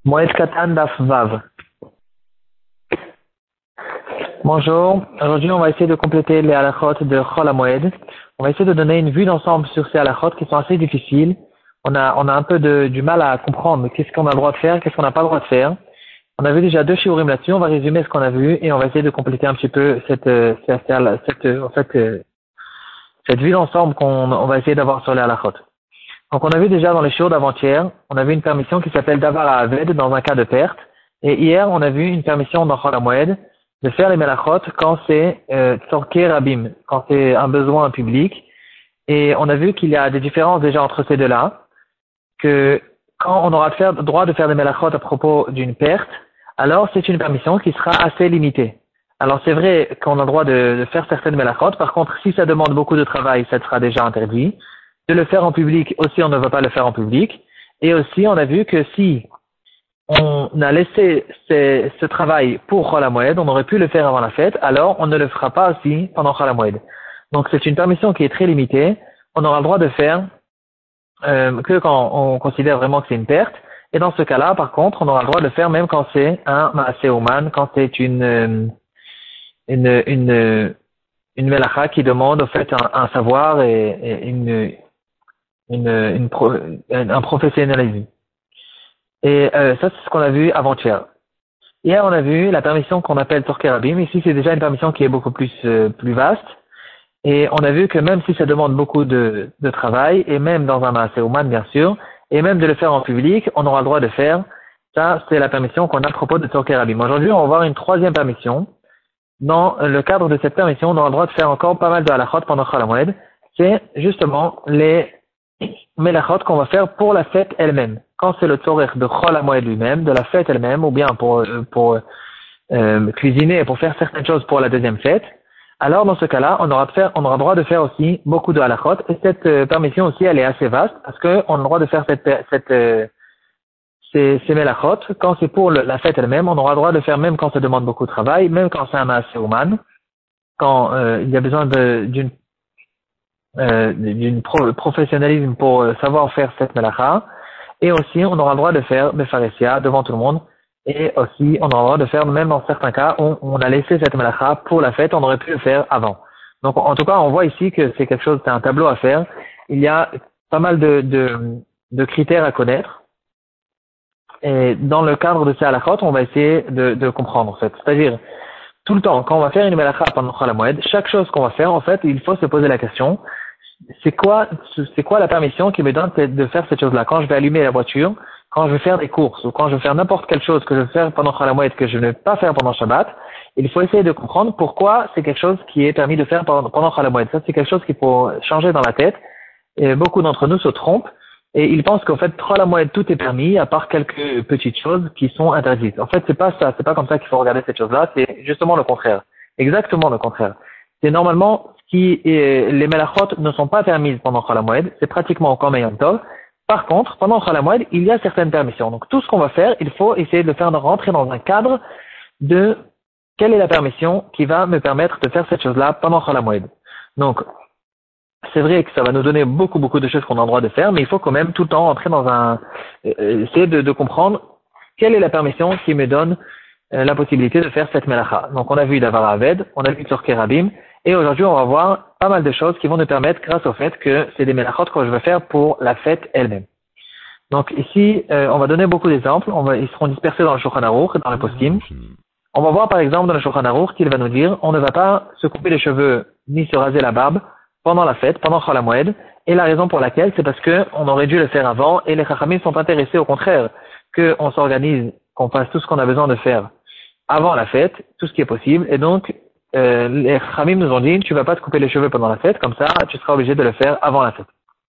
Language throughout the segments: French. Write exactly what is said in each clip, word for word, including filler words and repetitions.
Moed Katan Daf Vav. Bonjour, aujourd'hui on va essayer de compléter les halachot de Chol HaMoed. On va essayer de donner une vue d'ensemble sur ces halachot qui sont assez difficiles. On a, on a un peu de, du mal à comprendre qu'est-ce qu'on a le droit de faire, qu'est-ce qu'on n'a pas le droit de faire. On a vu déjà deux shiurim là-dessus, on va résumer ce qu'on a vu et on va essayer de compléter un petit peu cette, cette, cette, en fait, cette vue d'ensemble qu'on on va essayer d'avoir sur les halachot. Donc on a vu déjà dans les shiur d'avant-hier, on a vu une permission qui s'appelle Davar HaAved dans un cas de perte. Et hier, on a vu une permission dans Chol HaMoed de faire les melachot quand c'est euh, tzorkei rabim, quand c'est un besoin public. Et on a vu qu'il y a des différences déjà entre ces deux-là, que quand on aura de faire, droit de faire des melachot à propos d'une perte, alors c'est une permission qui sera assez limitée. Alors c'est vrai qu'on a le droit de, de faire certaines melachot, par contre si ça demande beaucoup de travail, ça sera déjà interdit. De le faire en public aussi, on ne va pas le faire en public. Et aussi, on a vu que si on a laissé ce, ce travail pour Chol HaMoed, on aurait pu le faire avant la fête, alors on ne le fera pas aussi pendant Chol HaMoed. Donc c'est une permission qui est très limitée. On aura le droit de faire euh, que quand on considère vraiment que c'est une perte. Et dans ce cas-là, par contre, on aura le droit de le faire même quand c'est un Maaseh Ouman, quand c'est une une une une melacha qui demande au fait un, un savoir et, et une Une, une pro, un professionnalisme. Et euh, ça, c'est ce qu'on a vu avant-hier. Hier, on a vu la permission qu'on appelle tzorkei rabim. Ici, c'est déjà une permission qui est beaucoup plus euh, plus vaste. Et on a vu que même si ça demande beaucoup de, de travail, et même dans un Maaseh Ouman, bien sûr, et même de le faire en public, on aura le droit de faire. Ça, c'est la permission qu'on a à propos de tzorkei rabim. Aujourd'hui, on va voir une troisième permission. Dans le cadre de cette permission, on aura le droit de faire encore pas mal de halachot pendant Chol HaMoed. C'est justement les melachot qu'on va faire pour la fête elle-même. Quand c'est le tzorech de Chol HaMoed lui-même, de la fête elle-même, ou bien pour, pour euh, cuisiner, pour faire certaines choses pour la deuxième fête, alors dans ce cas-là, on aura, de faire, on aura le droit de faire aussi beaucoup de halachot. Et cette euh, permission aussi, elle est assez vaste, parce qu'on a le droit de faire cette, cette, euh, ces, ces melachot. Quand c'est pour le, la fête elle-même, on aura le droit de faire même quand ça demande beaucoup de travail, même quand c'est un Maaseh Ouman, quand euh, il y a besoin de, d'une Euh, d'une pro- professionnalisme pour euh, savoir faire cette melacha, et aussi on aura le droit de faire befaresia devant tout le monde, et aussi on aura le droit de faire même dans certains cas où on a laissé cette melacha pour la fête, on aurait pu le faire avant. Donc en tout cas on voit ici que c'est quelque chose, c'est un tableau à faire. Il y a pas mal de, de, de critères à connaître, et dans le cadre de ces halachot on va essayer de, de comprendre en fait. C'est-à-dire tout le temps quand on va faire une melacha pendant Chol HaMoed, chaque chose qu'on va faire en fait il faut se poser la question: c'est quoi, c'est quoi la permission qui me donne de faire cette chose-là? Quand je vais allumer la voiture, quand je vais faire des courses, ou quand je vais faire n'importe quelle chose que je vais faire pendant Chol HaMoed que je ne vais pas faire pendant Shabbat, il faut essayer de comprendre pourquoi c'est quelque chose qui est permis de faire pendant, pendant Chol HaMoed. Ça, c'est quelque chose qu'il faut changer dans la tête. Et beaucoup d'entre nous se trompent et ils pensent qu'en fait, Chol HaMoed, tout est permis, à part quelques petites choses qui sont interdites. En fait, c'est pas ça, c'est pas comme ça qu'il faut regarder cette chose-là, c'est justement le contraire. Exactement le contraire. C'est normalement qui est, les melachot ne sont pas permises pendant Chol HaMoed, c'est pratiquement comme Yom Tov. Par contre, pendant Chol HaMoed, il y a certaines permissions. Donc tout ce qu'on va faire, il faut essayer de le faire rentrer dans un cadre de quelle est la permission qui va me permettre de faire cette chose-là pendant Chol HaMoed. Donc c'est vrai que ça va nous donner beaucoup beaucoup de choses qu'on a le droit de faire, mais il faut quand même tout le temps rentrer dans un euh, essayer de, de comprendre quelle est la permission qui me donne euh, la possibilité de faire cette melacha. Donc on a vu Davar HaAved, on a vu tzorkei rabim. Et aujourd'hui, on va voir pas mal de choses qui vont nous permettre, grâce au fait que c'est des melachot que je vais faire pour la fête elle-même. Donc ici, euh, on va donner beaucoup d'exemples. On va, ils seront dispersés dans le Shulchan Aruch et dans le Poskim. On va voir par exemple dans le Shulchan Aruch qu'il va nous dire on ne va pas se couper les cheveux ni se raser la barbe pendant la fête, pendant Chol HaMoed. Et la raison pour laquelle, c'est parce que on aurait dû le faire avant et les Chachamim sont intéressés au contraire qu'on s'organise, qu'on fasse tout ce qu'on a besoin de faire avant la fête, tout ce qui est possible. Et donc Euh, les Khamim nous ont dit tu vas pas te couper les cheveux pendant la fête, comme ça tu seras obligé de le faire avant la fête.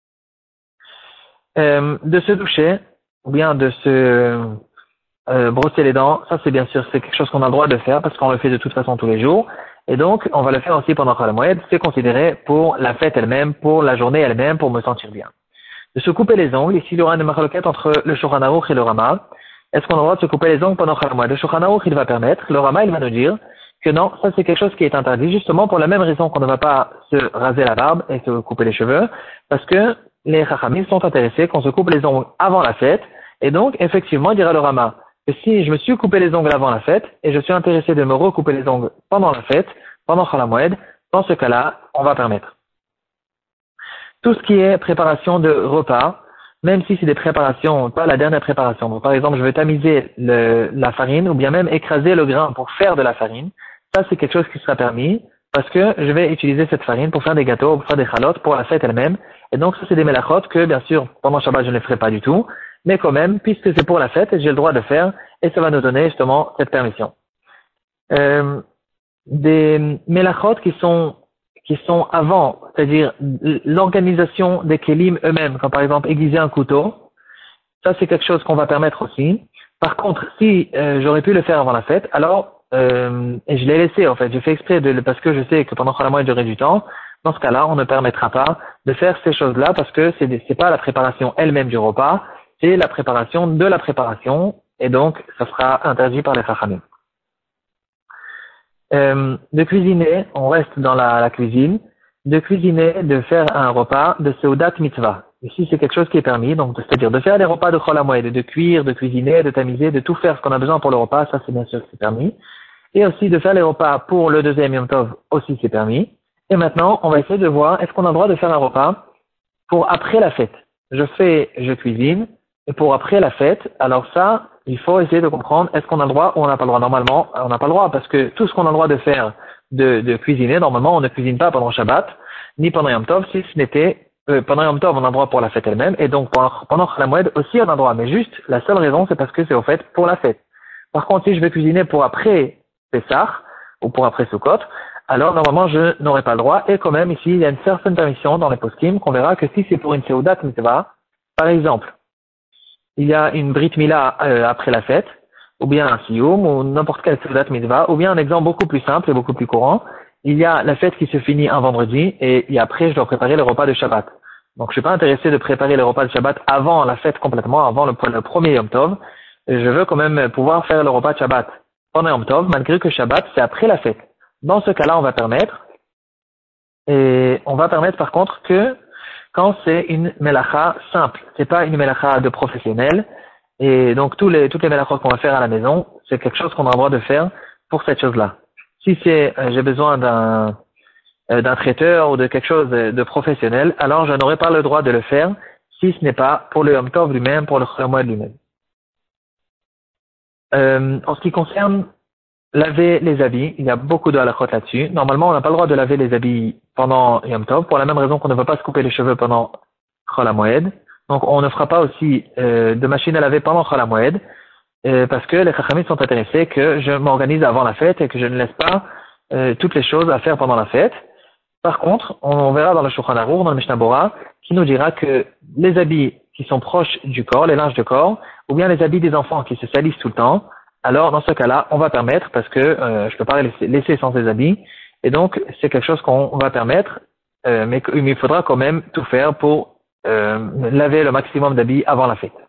Euh, de se doucher ou bien de se euh, brosser les dents, ça c'est bien sûr c'est quelque chose qu'on a le droit de faire parce qu'on le fait de toute façon tous les jours, et donc on va le faire aussi pendant Chol HaMoed. C'est considéré pour la fête elle-même, pour la journée elle-même, pour me sentir bien. De se couper les ongles, ici il y aura une marloquette entre le Shulchan Aruch et le Rama. Est-ce qu'on a le droit de se couper les ongles pendant Chol HaMoed? Le Shulchan Aruch il va permettre, le Rama il va nous dire que non, ça c'est quelque chose qui est interdit, justement pour la même raison qu'on ne va pas se raser la barbe et se couper les cheveux, parce que les Chachamim sont intéressés qu'on se coupe les ongles avant la fête, Et donc, effectivement, dira le Rama, que si je me suis coupé les ongles avant la fête, et je suis intéressé de me recouper les ongles pendant la fête, pendant Chol HaMoed, dans ce cas-là, on va permettre. Tout ce qui est préparation de repas, même si c'est des préparations, pas la dernière préparation. Donc, par exemple, je vais tamiser le, la farine, ou bien même écraser le grain pour faire de la farine. Ça, c'est quelque chose qui sera permis, parce que je vais utiliser cette farine pour faire des gâteaux, pour faire des chalotes, pour la fête elle-même. Et donc, ça, c'est des melachot que, bien sûr, pendant Shabbat, je ne les ferai pas du tout. Mais quand même, puisque c'est pour la fête, j'ai le droit de faire, et ça va nous donner, justement, cette permission. Euh, des melachot qui sont qui sont avant, c'est-à-dire l'organisation des kelim eux-mêmes, comme par exemple aiguiser un couteau, ça c'est quelque chose qu'on va permettre aussi. Par contre, si euh, j'aurais pu le faire avant la fête, alors, euh, et je l'ai laissé en fait, j'ai fait exprès de, parce que je sais que pendant Chol HaMoed j'aurai du temps, dans ce cas-là, on ne permettra pas de faire ces choses-là parce que c'est, c'est pas la préparation elle-même du repas, c'est la préparation de la préparation, et donc ça sera interdit par les Chachamim. Euh, de cuisiner, on reste dans la, la cuisine, de cuisiner, de faire un repas de Seudat Mitzvah. Ici, c'est quelque chose qui est permis, donc c'est-à-dire de faire des repas de Chol HaMoed, de cuire, de cuisiner, de tamiser, de tout faire ce qu'on a besoin pour le repas, ça c'est bien sûr c'est permis. Et aussi de faire les repas pour le deuxième Yom Tov, aussi c'est permis. Et maintenant, on va essayer de voir, est-ce qu'on a le droit de faire un repas pour après la fête? Je fais, je cuisine, et pour après la fête, alors ça, il faut essayer de comprendre, est-ce qu'on a le droit ou on n'a pas le droit? Normalement, on n'a pas le droit, parce que tout ce qu'on a le droit de faire, de, de cuisiner, normalement, on ne cuisine pas pendant Shabbat, ni pendant Yom Tov, si ce n'était, euh, pendant Yom Tov, on a le droit pour la fête elle-même, et donc pendant, pendant Chol HaMoed aussi, on a le droit. Mais juste, la seule raison, c'est parce que c'est au fait pour la fête. Par contre, si je vais cuisiner pour après Pessah, ou pour après Sukkot, alors normalement, je n'aurai pas le droit, et quand même, ici, il y a une certaine permission dans les poskim, qu'on verra que si c'est pour une Seudat Mitzvah, par exemple, il y a une Brit Mila euh, après la fête, ou bien un Siyum, ou n'importe quelle Seudat Mitzvah, ou bien un exemple beaucoup plus simple et beaucoup plus courant, il y a la fête qui se finit un vendredi, et, et après je dois préparer le repas de Shabbat. Donc je suis pas intéressé de préparer le repas de Shabbat avant la fête complètement, avant le, le premier Yom Tov. Je veux quand même pouvoir faire le repas de Shabbat pendant Yom Tov, malgré que Shabbat c'est après la fête. Dans ce cas-là, on va permettre, et on va permettre par contre que quand c'est une melacha simple, c'est pas une melacha de professionnel, et donc tous les, toutes les melachot qu'on va faire à la maison, c'est quelque chose qu'on a le droit de faire pour cette chose-là. Si c'est, euh, j'ai besoin d'un, euh, d'un traiteur ou de quelque chose de, de professionnel, alors je n'aurai pas le droit de le faire si ce n'est pas pour le Yom Tov lui-même, pour le Chol HaMoed lui-même. Euh, en ce qui concerne laver les habits, il y a beaucoup de halachot là-dessus. Normalement, on n'a pas le droit de laver les habits pendant Yom Tov, pour la même raison qu'on ne va pas se couper les cheveux pendant Chol HaMoed. Donc, on ne fera pas aussi euh, de machine à laver pendant Chol HaMoed, euh, parce que les Chachamim sont intéressés que je m'organise avant la fête et que je ne laisse pas euh, toutes les choses à faire pendant la fête. Par contre, on verra dans le Shulchan Aruch, dans le Mishnah Bora, qui nous dira que les habits qui sont proches du corps, les linges de corps, ou bien les habits des enfants qui se salissent tout le temps, alors dans ce cas-là, on va permettre, parce que euh, je ne peux pas laisser, laisser sans ces habits, et donc c'est quelque chose qu'on va permettre, euh, mais, mais il faudra quand même tout faire pour euh, laver le maximum d'habits avant la fête.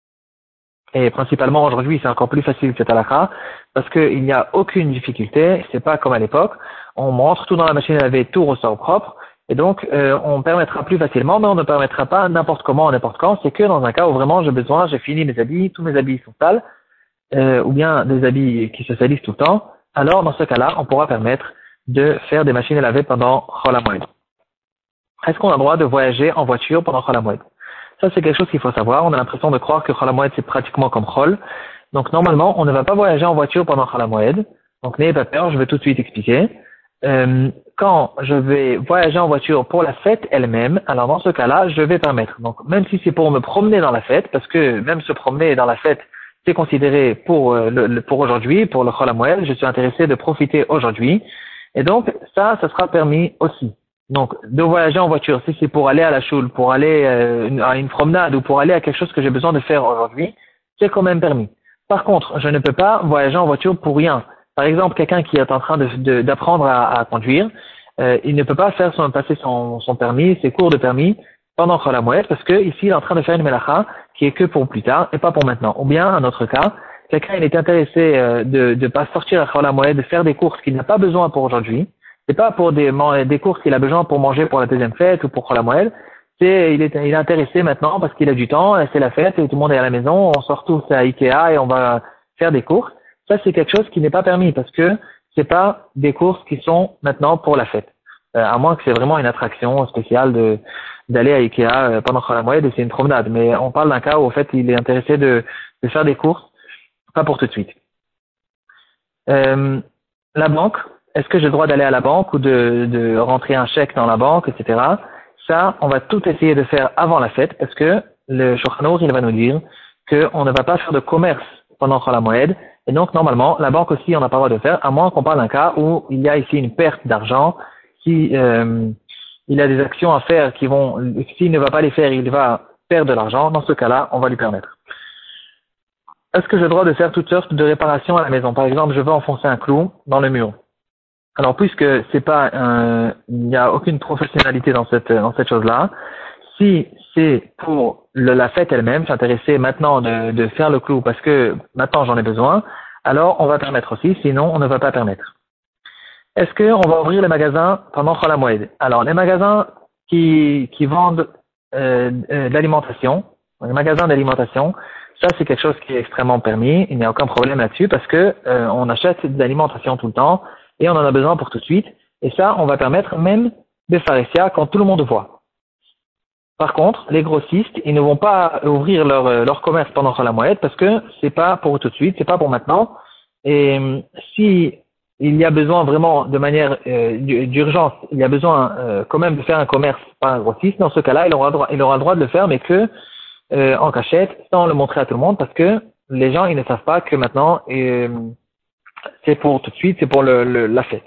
Et principalement aujourd'hui, c'est encore plus facile cette halakha, parce qu'il n'y a aucune difficulté, c'est pas comme à l'époque, on montre tout dans la machine à laver, tout ressort propre, et donc euh, on permettra plus facilement, mais on ne permettra pas n'importe comment, n'importe quand, c'est que dans un cas où vraiment j'ai besoin, j'ai fini mes habits, tous mes habits sont sales, euh, ou bien des habits qui se salissent tout le temps, alors dans ce cas-là, on pourra permettre de faire des machines à laver pendant Chol HaMoed. Est-ce qu'on a le droit de voyager en voiture pendant Chol HaMoed? Ça, c'est quelque chose qu'il faut savoir. On a l'impression de croire que Chol HaMoed, c'est pratiquement comme Chol. Donc, normalement, on ne va pas voyager en voiture pendant Chol HaMoed. Donc, n'ayez pas peur, je vais tout de suite expliquer. Euh, quand je vais voyager en voiture pour la fête elle-même, alors dans ce cas-là, je vais permettre. Donc, même si c'est pour me promener dans la fête, parce que même se promener dans la fête, c'est considéré pour euh, le, le, pour aujourd'hui, pour le Chol HaMoed, je suis intéressé de profiter aujourd'hui. Et donc, ça, ça sera permis aussi. Donc, de voyager en voiture, si c'est pour aller à la choule, pour aller euh, à une promenade ou pour aller à quelque chose que j'ai besoin de faire aujourd'hui, c'est quand même permis. Par contre, je ne peux pas voyager en voiture pour rien. Par exemple, quelqu'un qui est en train de, de, d'apprendre à, à conduire, euh, il ne peut pas faire son, passer son, son permis, ses cours de permis pendant Chol HaMoed parce que ici, il est en train de faire une melacha qui est que pour plus tard et pas pour maintenant. Ou bien, un autre cas, quelqu'un il est intéressé euh, de ne pas sortir à Chol HaMoed, de faire des courses qu'il n'a pas besoin pour aujourd'hui. C'est pas pour des, des courses qu'il a besoin pour manger pour la deuxième fête ou pour Chol HaMoed. c'est, il est, il est intéressé maintenant parce qu'il a du temps, c'est la fête et tout le monde est à la maison, on sort tous à Ikea et on va faire des courses. Ça, c'est quelque chose qui n'est pas permis parce que c'est pas des courses qui sont maintenant pour la fête. Euh, à moins que c'est vraiment une attraction spéciale de, d'aller à Ikea euh, pendant Chol HaMoed et c'est une promenade. Mais on parle d'un cas où, en fait, il est intéressé de, de faire des courses, pas pour tout de suite. Euh, la banque, est-ce que j'ai le droit d'aller à la banque ou de, de rentrer un chèque dans la banque, et cetera. Ça, on va tout essayer de faire avant la fête parce que le Shulchan Aruch, il va nous dire qu'on ne va pas faire de commerce pendant Chol HaMoed. Et donc, normalement, la banque aussi, on n'a pas le droit de faire, à moins qu'on parle d'un cas où il y a ici une perte d'argent, si euh, il a des actions à faire qui vont, s'il ne va pas les faire, il va perdre de l'argent. Dans ce cas-là, on va lui permettre. Est-ce que j'ai le droit de faire toutes sortes de réparations à la maison? Par exemple, je veux enfoncer un clou dans le mur. Alors, puisque c'est pas, un, il n'y a aucune professionnalité dans cette dans cette chose-là, si c'est pour le, la fête elle-même, je suis intéressé maintenant de, de faire le clou parce que maintenant j'en ai besoin, alors on va permettre aussi, sinon on ne va pas permettre. Est-ce qu'on va ouvrir les magasins pendant Chol HaMoed? Alors, les magasins qui qui vendent euh, euh, de l'alimentation, les magasins d'alimentation, ça, c'est quelque chose qui est extrêmement permis. Il n'y a aucun problème là-dessus parce que euh, on achète de l'alimentation tout le temps et on en a besoin pour tout de suite. Et ça, on va permettre même de pharésia quand tout le monde voit. Par contre, les grossistes, ils ne vont pas ouvrir leur leur commerce pendant Chol HaMoed parce que c'est pas pour tout de suite, c'est pas pour maintenant. Et si il y a besoin vraiment de manière euh, d'urgence, il y a besoin euh, quand même de faire un commerce par un grossiste. Dans ce cas-là, il aura droit, il aura le droit de le faire, mais que Euh, en cachette, sans le montrer à tout le monde, parce que les gens ils ne savent pas que maintenant euh, c'est pour tout de suite, c'est pour le, le, la fête.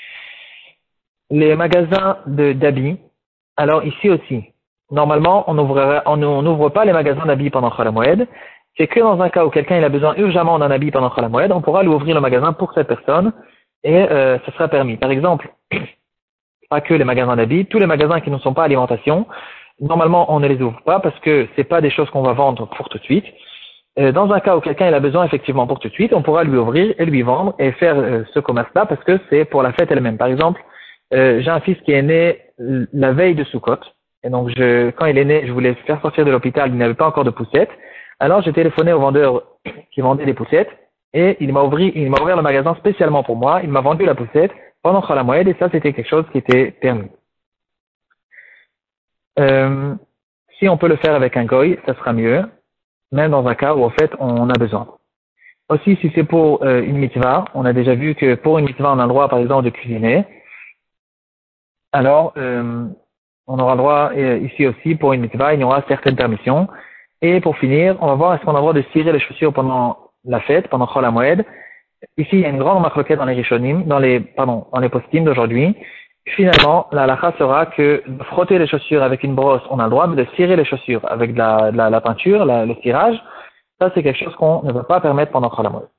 Les magasins de d'habits, alors ici aussi, normalement on n'ouvre on, on n'ouvre pas les magasins d'habits pendant Chol HaMoed. C'est que dans un cas où quelqu'un il a besoin urgemment d'un habit pendant Chol HaMoed, on pourra lui ouvrir le magasin pour cette personne et euh, ce sera permis. Par exemple, pas que les magasins d'habits, tous les magasins qui ne sont pas alimentation. Normalement, on ne les ouvre pas parce que c'est pas des choses qu'on va vendre pour tout de suite. Euh, dans un cas où quelqu'un il a besoin effectivement pour tout de suite, on pourra lui ouvrir et lui vendre et faire euh, ce commerce-là parce que c'est pour la fête elle-même. Par exemple, euh, j'ai un fils qui est né la veille de Sukkot et donc je, quand il est né, je voulais faire sortir de l'hôpital, il n'avait pas encore de poussettes. Alors j'ai téléphoné au vendeur qui vendait des poussettes et il m'a ouvert, il m'a ouvert le magasin spécialement pour moi. Il m'a vendu la poussette pendant Chol HaMoed et ça c'était quelque chose qui était permis. Euh, si on peut le faire avec un goy, ça sera mieux, même dans un cas où en fait on a besoin. Aussi, si c'est pour euh, une mitzvah, on a déjà vu que pour une mitzvah on a le droit par exemple de cuisiner. Alors, euh, on aura le droit euh, ici aussi pour une mitzvah, il y aura certaines permissions. Et pour finir, on va voir est-ce qu'on a le droit de cirer les chaussures pendant la fête, pendant Chol HaMoed. Ici, il y a une grande marloquette dans les Rishonim, dans les pardon, dans les postim d'aujourd'hui. Finalement, la halakha sera que de frotter les chaussures avec une brosse, on a le droit, mais de cirer les chaussures avec de la, de la, la peinture, la, le cirage, ça c'est quelque chose qu'on ne va pas permettre pendant Chol HaMoed.